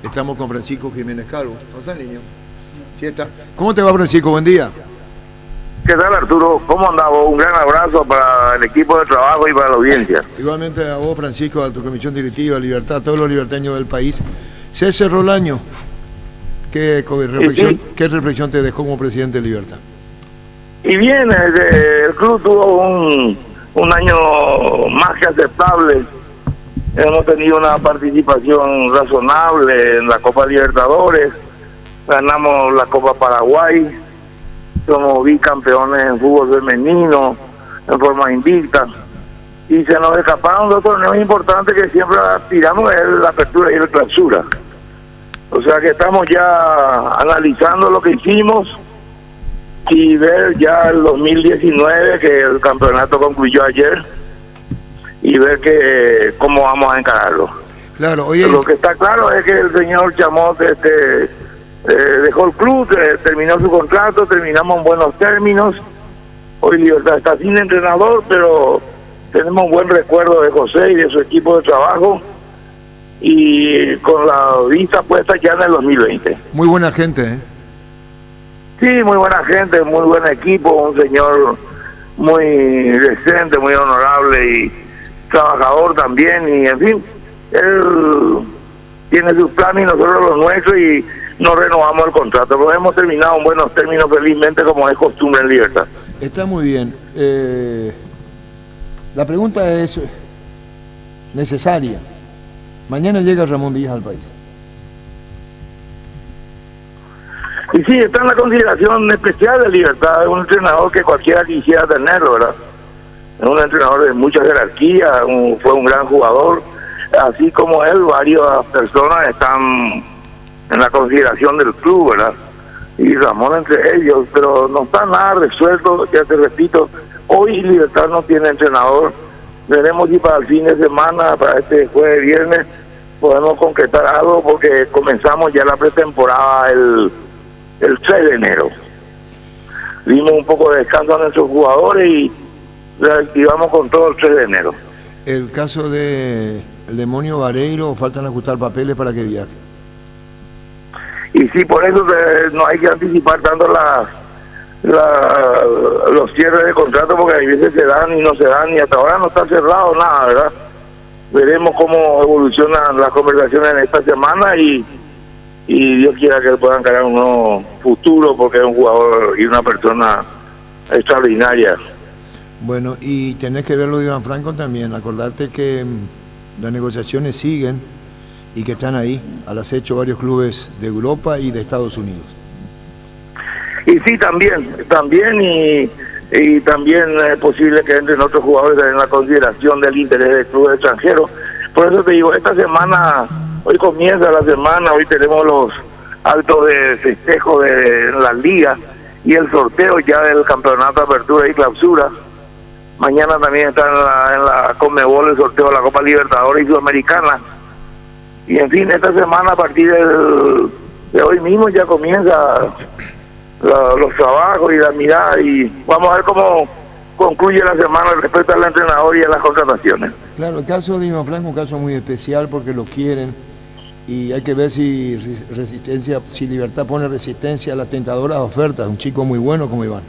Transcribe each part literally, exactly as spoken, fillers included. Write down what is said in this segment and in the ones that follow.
Estamos con Francisco Jiménez Calvo. ¿Cómo está, niño? Sí está. ¿Cómo te va, Francisco? Buen día. ¿Qué tal, Arturo? ¿Cómo andás vos? Un gran abrazo para el equipo de trabajo y para la audiencia. Igualmente a vos, Francisco, a tu comisión directiva, Libertad, a todos los libertaños del país. Se cerró el año. ¿Qué reflexión, sí, sí. ¿Qué reflexión te dejó como presidente de Libertad? Y bien, el, el club tuvo un, un año más que aceptable. Hemos tenido una participación razonable en la Copa Libertadores. Ganamos la Copa Paraguay. Somos bicampeones en fútbol femenino, en forma invicta. Y se nos escaparon dos torneos importantes que siempre aspiramos, es la apertura y la clausura. O sea que estamos ya analizando lo que hicimos y ver ya el dos mil diecinueve, que el campeonato concluyó ayer, y ver que cómo vamos a encararlo. Claro, oye, lo que está claro es que el señor Chamot este, eh, dejó el club, eh, terminó su contrato, terminamos en buenos términos. Hoy Libertad está sin entrenador, pero tenemos un buen recuerdo de José y de su equipo de trabajo, y con la vista puesta ya en el dos mil veinte. Muy buena gente, ¿eh? Sí, muy buena gente, muy buen equipo, un señor muy decente, muy honorable y trabajador también, y en fin, él tiene sus planes y nosotros los nuestros, y no renovamos el contrato. Lo hemos terminado en buenos términos, felizmente, como es costumbre en Libertad. Está muy bien. Eh, la pregunta es necesaria. Mañana llega Ramón Díaz al país. Y sí, está en la consideración especial de Libertad. Es un entrenador que cualquiera quisiera tenerlo, ¿verdad? Es un entrenador de mucha jerarquía, un, fue un gran jugador. Así como él, varias personas están en la consideración del club, ¿verdad? Y Ramón entre ellos, pero no está nada resuelto. Ya te repito, hoy Libertad no tiene entrenador. Veremos si para el fin de semana, para este jueves, viernes, podemos concretar algo, porque comenzamos ya la pretemporada el, el tres de enero. Dimos un poco de descanso a nuestros jugadores y reactivamos con todo el tres de enero. El caso de el demonio Vareiro, faltan ajustar papeles para que viaje. Y sí, por eso eh, no hay que anticipar tanto la, la, los cierres de contrato, porque a veces se dan y no se dan, y hasta ahora no está cerrado nada, ¿verdad? Veremos cómo evolucionan las conversaciones en esta semana, y, y Dios quiera que puedan crear un nuevo futuro, porque es un jugador y una persona extraordinaria. Bueno, y tenés que verlo de Iván Franco también. Acordarte que mmm, las negociaciones siguen y que están ahí, al acecho varios clubes de Europa y de Estados Unidos. Y sí, también, también, y, y también es posible que entren otros jugadores en la consideración del interés del club extranjero. Por eso te digo, esta semana, hoy comienza la semana, hoy tenemos los actos de festejo de la liga y el sorteo ya del campeonato de apertura y clausura. Mañana también está en la, en la Conmebol el sorteo de la Copa Libertadores y Sudamericana. Y en fin, esta semana a partir del, de hoy mismo ya comienza la, los trabajos y la mirada, y vamos a ver cómo concluye la semana respecto al entrenador y a las contrataciones. Claro, el caso de Iván Franco es un caso muy especial porque lo quieren, y hay que ver si resistencia, si Libertad pone resistencia a las tentadoras ofertas. Un chico muy bueno como Iván.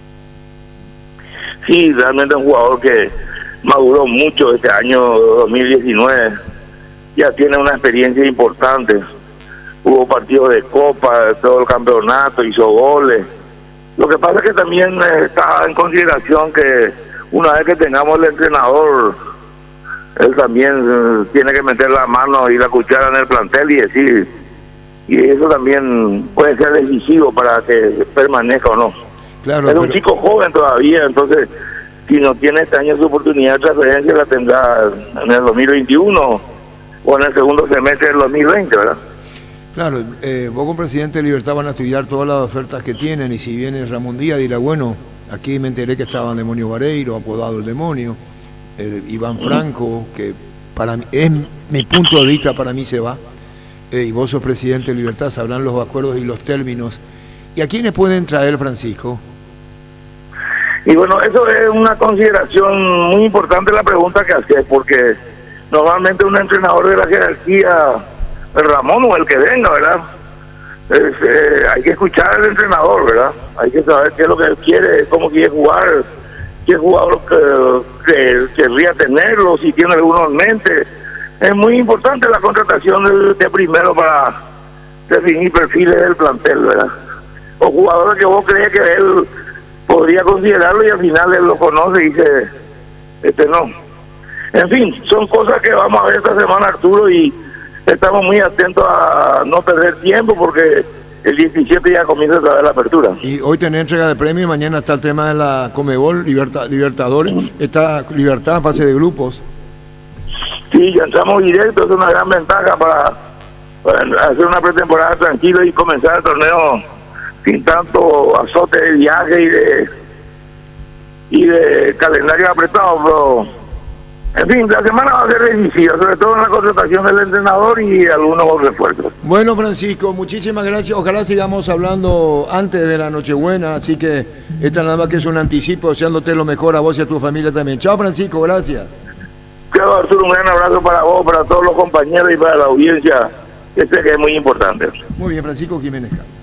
Sí, realmente es un jugador que maduró mucho este año dos mil diecinueve. Ya tiene una experiencia importante. Hubo partidos de Copa, todo el campeonato, hizo goles. Lo que pasa es que también está en consideración que una vez que tengamos el entrenador, él también eh, tiene que meter la mano y la cuchara en el plantel y decir, y eso también puede ser decisivo para que permanezca o no. Claro, es pero... un chico joven todavía, entonces si no tiene este año su oportunidad de transferencia, la tendrá en el dos mil veintiuno o en el segundo semestre del dos mil veinte, ¿verdad? Claro, eh, vos como presidente de Libertad van a estudiar todas las ofertas que tienen, y si viene Ramón Díaz dirá, bueno, aquí me enteré que estaba el demonio Vareiro, apodado el demonio, eh, Iván Franco, que para mí, es mi punto de vista, para mí se va, eh, y vos sos presidente de Libertad, sabrán los acuerdos y los términos. ¿Y a quiénes pueden traer, Francisco? Y bueno, eso es una consideración muy importante la pregunta que haces, porque normalmente un entrenador de la jerarquía el Ramón o el que venga, ¿verdad? Es, eh, hay que escuchar al entrenador, ¿verdad? Hay que saber qué es lo que él quiere, cómo quiere jugar, qué jugador que, que querría tenerlo, si tiene alguno en mente. Es muy importante la contratación del, de primero para definir perfiles del plantel, ¿verdad? O jugadores que vos crees que él podría considerarlo y al final él lo conoce y dice, este no. En fin, son cosas que vamos a ver esta semana, Arturo, y estamos muy atentos a no perder tiempo porque el diecisiete ya comienza otra vez la apertura. Y hoy tenés entrega de premio y mañana está el tema de la Conmebol, Liberta, Libertadores, está Libertad en fase de grupos. Sí, ya entramos directo, es una gran ventaja para, para hacer una pretemporada tranquila y comenzar el torneo sin tanto azote de viaje y de y de calendario apretado, pero en fin, la semana va a ser decisiva, sobre todo en la contratación del entrenador y algunos refuerzos. Bueno, Francisco, muchísimas gracias. Ojalá sigamos hablando antes de la Nochebuena, así que esta nada más que es un anticipo, deseándote lo mejor a vos y a tu familia también. Chao, Francisco, gracias. Claro, Arturo, un gran abrazo para vos, para todos los compañeros y para la audiencia, este que es muy importante. Muy bien, Francisco Jiménez.